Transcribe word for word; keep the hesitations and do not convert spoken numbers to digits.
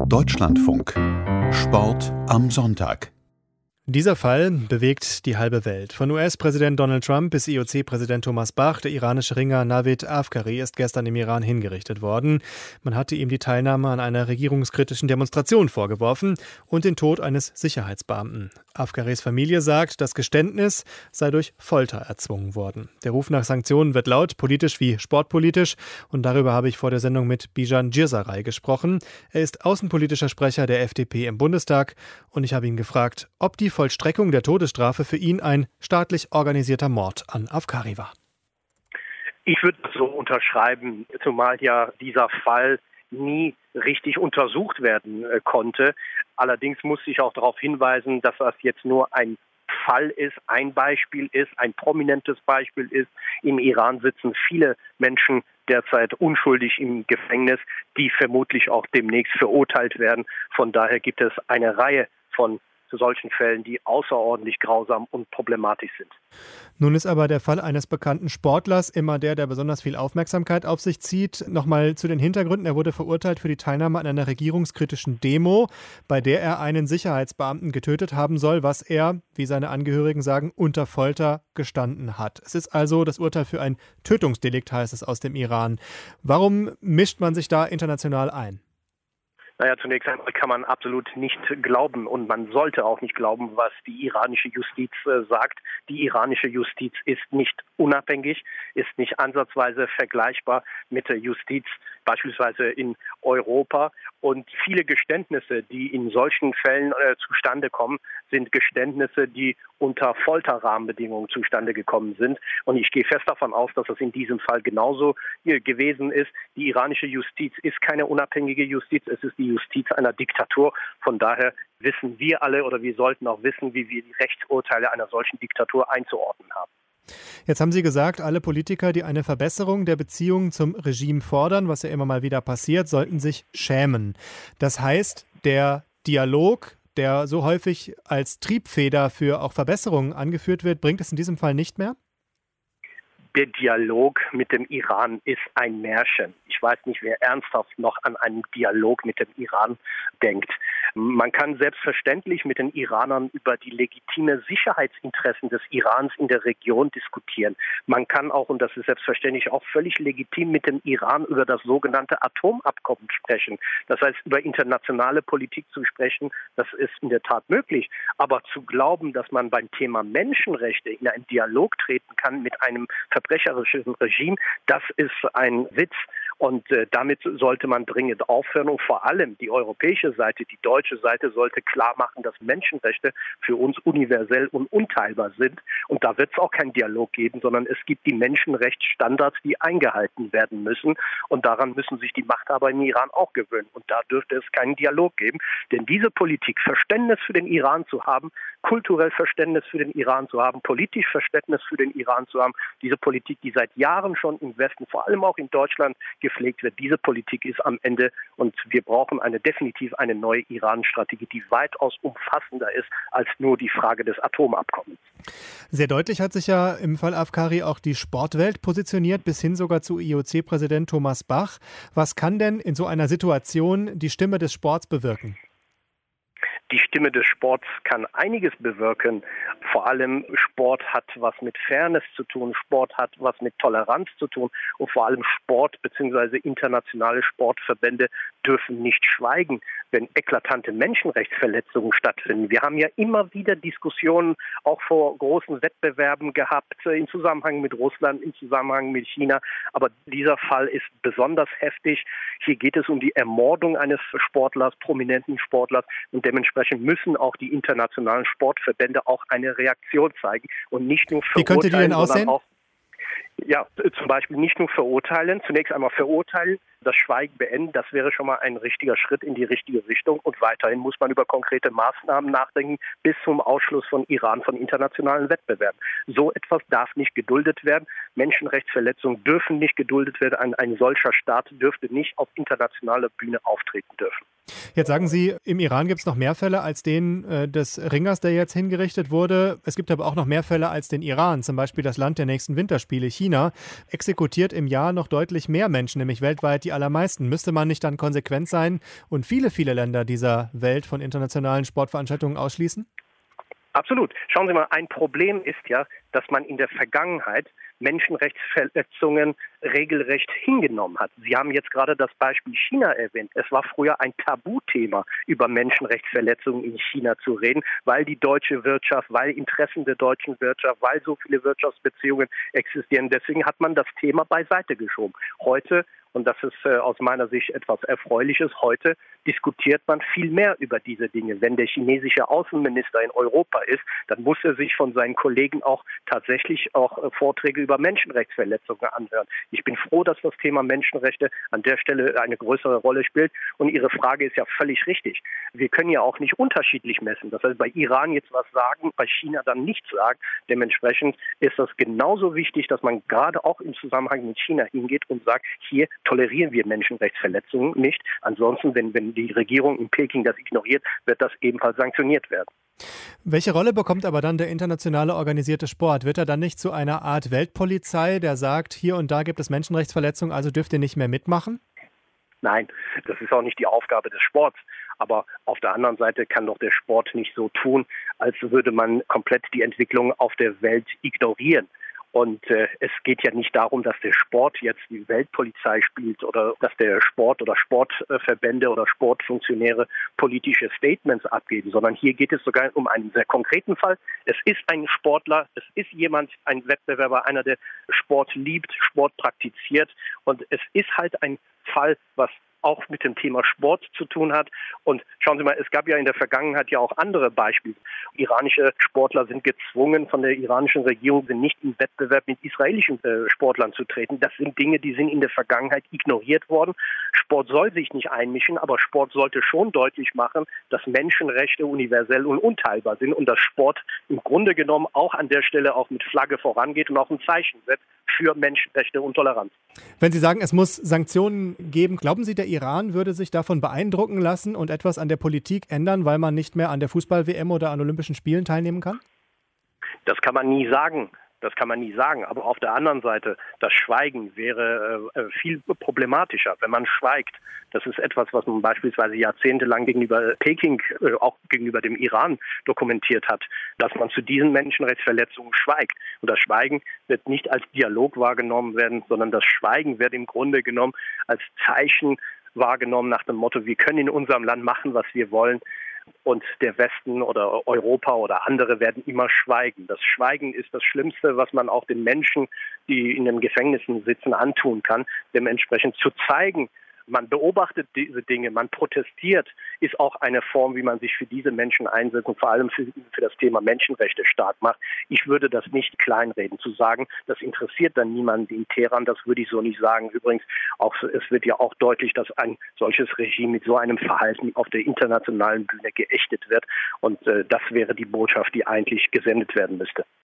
Deutschlandfunk. Sport am Sonntag. Dieser Fall bewegt die halbe Welt. Von U S-Präsident Donald Trump bis I O C-Präsident Thomas Bach, der iranische Ringer Navid Afkari ist gestern im Iran hingerichtet worden. Man hatte ihm die Teilnahme an einer regierungskritischen Demonstration vorgeworfen und den Tod eines Sicherheitsbeamten. Afkaris Familie sagt, das Geständnis sei durch Folter erzwungen worden. Der Ruf nach Sanktionen wird laut, politisch wie sportpolitisch. Und darüber habe ich vor der Sendung mit Bijan Girsaray gesprochen. Er ist außenpolitischer Sprecher der F D P im Bundestag. Und ich habe ihn gefragt, ob die Vollstreckung der Todesstrafe für ihn ein staatlich organisierter Mord an Afkari war. Ich würde das so unterschreiben, zumal ja dieser Fall nie richtig untersucht werden äh, konnte. Allerdings muss ich auch darauf hinweisen, dass das jetzt nur ein Fall ist, ein Beispiel ist, ein prominentes Beispiel ist. Im Iran sitzen viele Menschen derzeit unschuldig im Gefängnis, die vermutlich auch demnächst verurteilt werden. Von daher gibt es eine Reihe von zu solchen Fällen, die außerordentlich grausam und problematisch sind. Nun ist aber der Fall eines bekannten Sportlers immer der, der besonders viel Aufmerksamkeit auf sich zieht. Nochmal zu den Hintergründen. Er wurde verurteilt für die Teilnahme an einer regierungskritischen Demo, bei der er einen Sicherheitsbeamten getötet haben soll, was er, wie seine Angehörigen sagen, unter Folter gestanden hat. Es ist also das Urteil für ein Tötungsdelikt, heißt es aus dem Iran. Warum mischt man sich da international ein? Naja, zunächst einmal kann man absolut nicht glauben und man sollte auch nicht glauben, was die iranische Justiz äh, sagt. Die iranische Justiz ist nicht unabhängig, ist nicht ansatzweise vergleichbar mit der Justiz beispielsweise in Europa. Und viele Geständnisse, die in solchen Fällen äh, zustande kommen, sind Geständnisse, die unter Folterrahmenbedingungen zustande gekommen sind. Und ich gehe fest davon aus, dass es in diesem Fall genauso äh, gewesen ist. Die iranische Justiz ist keine unabhängige Justiz, es ist die Justiz einer Diktatur. Von daher wissen wir alle oder wir sollten auch wissen, wie wir die Rechtsurteile einer solchen Diktatur einzuordnen haben. Jetzt haben Sie gesagt, alle Politiker, die eine Verbesserung der Beziehungen zum Regime fordern, was ja immer mal wieder passiert, sollten sich schämen. Das heißt, der Dialog, der so häufig als Triebfeder für auch Verbesserungen angeführt wird, bringt es in diesem Fall nicht mehr? Der Dialog mit dem Iran ist ein Märchen. Ich weiß nicht, wer ernsthaft noch an einen Dialog mit dem Iran denkt. Man kann selbstverständlich mit den Iranern über die legitime Sicherheitsinteressen des Irans in der Region diskutieren. Man kann auch, und das ist selbstverständlich auch völlig legitim, mit dem Iran über das sogenannte Atomabkommen sprechen. Das heißt, über internationale Politik zu sprechen, das ist in der Tat möglich. Aber zu glauben, dass man beim Thema Menschenrechte in einen Dialog treten kann mit einem verbrecherischen Regime, das ist ein Witz. Und äh, damit sollte man dringend aufhören. Und vor allem die europäische Seite, die deutsche Seite sollte klar machen, dass Menschenrechte für uns universell und unteilbar sind. Und da wird es auch keinen Dialog geben, sondern es gibt die Menschenrechtsstandards, die eingehalten werden müssen. Und daran müssen sich die Machthaber im Iran auch gewöhnen. Und da dürfte es keinen Dialog geben. Denn diese Politik, Verständnis für den Iran zu haben, kulturell Verständnis für den Iran zu haben, politisch Verständnis für den Iran zu haben, diese Politik, die seit Jahren schon im Westen, vor allem auch in Deutschland, gepflegt wird, diese Politik ist am Ende und wir brauchen eine definitiv eine neue Iran-Strategie, die weitaus umfassender ist als nur die Frage des Atomabkommens. Sehr deutlich hat sich ja im Fall Afkari auch die Sportwelt positioniert, bis hin sogar zu I O C-Präsident Thomas Bach. Was kann denn in so einer Situation die Stimme des Sports bewirken? Die Stimme des Sports kann einiges bewirken. Vor allem Sport hat was mit Fairness zu tun, Sport hat was mit Toleranz zu tun und vor allem Sport bzw. internationale Sportverbände dürfen nicht schweigen, wenn eklatante Menschenrechtsverletzungen stattfinden. Wir haben ja immer wieder Diskussionen auch vor großen Wettbewerben gehabt, im Zusammenhang mit Russland, im Zusammenhang mit China. Aber dieser Fall ist besonders heftig. Hier geht es um die Ermordung eines Sportlers, prominenten Sportlers. Und dementsprechend müssen auch die internationalen Sportverbände auch eine Reaktion zeigen und nicht nur verurteilen, Wie könnte die denn aussehen? Sondern auch Ja, zum Beispiel nicht nur verurteilen, zunächst einmal verurteilen, das Schweigen beenden, das wäre schon mal ein richtiger Schritt in die richtige Richtung und weiterhin muss man über konkrete Maßnahmen nachdenken bis zum Ausschluss von Iran von internationalen Wettbewerben. So etwas darf nicht geduldet werden, Menschenrechtsverletzungen dürfen nicht geduldet werden, ein, ein solcher Staat dürfte nicht auf internationaler Bühne auftreten dürfen. Jetzt sagen Sie, im Iran gibt es noch mehr Fälle als den äh, des Ringers, der jetzt hingerichtet wurde. Es gibt aber auch noch mehr Fälle als den Iran. Zum Beispiel das Land der nächsten Winterspiele, China, exekutiert im Jahr noch deutlich mehr Menschen, nämlich weltweit die allermeisten. Müsste man nicht dann konsequent sein und viele, viele Länder dieser Welt von internationalen Sportveranstaltungen ausschließen? Absolut. Schauen Sie mal, ein Problem ist ja, dass man in der Vergangenheit Menschenrechtsverletzungen regelrecht hingenommen hat. Sie haben jetzt gerade das Beispiel China erwähnt. Es war früher ein Tabuthema, über Menschenrechtsverletzungen in China zu reden, weil die deutsche Wirtschaft, weil Interessen der deutschen Wirtschaft, weil so viele Wirtschaftsbeziehungen existieren. Deswegen hat man das Thema beiseite geschoben. Heute, und das ist äh, aus meiner Sicht etwas Erfreuliches, heute diskutiert man viel mehr über diese Dinge. Wenn der chinesische Außenminister in Europa ist, dann muss er sich von seinen Kollegen auch tatsächlich auch äh, Vorträge über Menschenrechtsverletzungen anhören. Ich bin froh, dass das Thema Menschenrechte an der Stelle eine größere Rolle spielt. Und Ihre Frage ist ja völlig richtig. Wir können ja auch nicht unterschiedlich messen. Das heißt, bei Iran jetzt was sagen, bei China dann nichts sagen. Dementsprechend ist das genauso wichtig, dass man gerade auch im Zusammenhang mit China hingeht und sagt, hier tolerieren wir Menschenrechtsverletzungen nicht. Ansonsten, wenn, wenn die Regierung in Peking das ignoriert, wird das ebenfalls sanktioniert werden. Welche Rolle bekommt aber dann der internationale organisierte Sport? Wird er dann nicht zu einer Art Weltpolizei, der sagt, hier und da gibt es Menschenrechtsverletzungen, also dürft ihr nicht mehr mitmachen? Nein, das ist auch nicht die Aufgabe des Sports. Aber auf der anderen Seite kann doch der Sport nicht so tun, als würde man komplett die Entwicklung auf der Welt ignorieren. Und äh, es geht ja nicht darum, dass der Sport jetzt die Weltpolizei spielt oder dass der Sport oder Sportverbände oder Sportfunktionäre politische Statements abgeben, sondern hier geht es sogar um einen sehr konkreten Fall. Es ist ein Sportler, es ist jemand, ein Wettbewerber, einer, der Sport liebt, Sport praktiziert. Und es ist halt ein Fall, was auch mit dem Thema Sport zu tun hat. Und schauen Sie mal, es gab ja in der Vergangenheit ja auch andere Beispiele. Iranische Sportler sind gezwungen, von der iranischen Regierung sind nicht im Wettbewerb mit israelischen äh, Sportlern zu treten. Das sind Dinge, die sind in der Vergangenheit ignoriert worden. Sport soll sich nicht einmischen, aber Sport sollte schon deutlich machen, dass Menschenrechte universell und unteilbar sind und dass Sport im Grunde genommen auch an der Stelle auch mit Flagge vorangeht und auch ein Zeichen setzt für Menschenrechte und Toleranz. Wenn Sie sagen, es muss Sanktionen geben, glauben Sie, der Iran würde sich davon beeindrucken lassen und etwas an der Politik ändern, weil man nicht mehr an der Fußball-W M oder an Olympischen Spielen teilnehmen kann? Das kann man nie sagen. Das kann man nie sagen. Aber auf der anderen Seite, das Schweigen wäre äh, viel problematischer, wenn man schweigt. Das ist etwas, was man beispielsweise jahrzehntelang gegenüber Peking, äh, auch gegenüber dem Iran dokumentiert hat, dass man zu diesen Menschenrechtsverletzungen schweigt. Und das Schweigen wird nicht als Dialog wahrgenommen werden, sondern das Schweigen wird im Grunde genommen als Zeichen wahrgenommen nach dem Motto, wir können in unserem Land machen, was wir wollen. Und der Westen oder Europa oder andere werden immer schweigen. Das Schweigen ist das Schlimmste, was man auch den Menschen, die in den Gefängnissen sitzen, antun kann. Dementsprechend zu zeigen, man beobachtet diese Dinge, man protestiert, ist auch eine Form, wie man sich für diese Menschen einsetzt und vor allem für, für das Thema Menschenrechte stark macht. Ich würde das nicht kleinreden. Zu sagen, das interessiert dann niemanden in Teheran, das würde ich so nicht sagen. Übrigens, auch, es wird ja auch deutlich, dass ein solches Regime mit so einem Verhalten auf der internationalen Bühne geächtet wird. Und äh, das wäre die Botschaft, die eigentlich gesendet werden müsste.